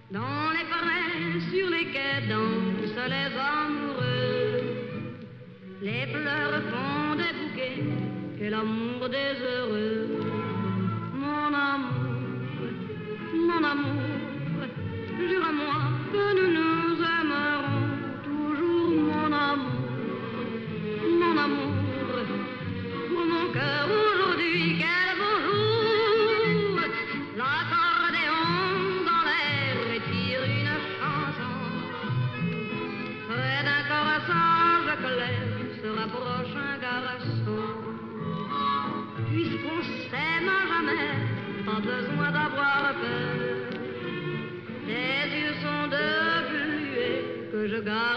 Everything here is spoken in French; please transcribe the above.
Dans les forêts, sur les quais dansent les amoureux. Les fleurs font des bouquets et l'amour des heureux. Mon amour, jure-moi que nous nous aimerons toujours, mon amour, pour mon cœur aujourd'hui, quel beau jour, l'accordéon dans l'air tire une chanson, près d'un corsage clair se rapproche un garçon, puisqu'on s'aime à jamais, pas besoin d'avoir peur. Tes yeux sont de bleuets que je garde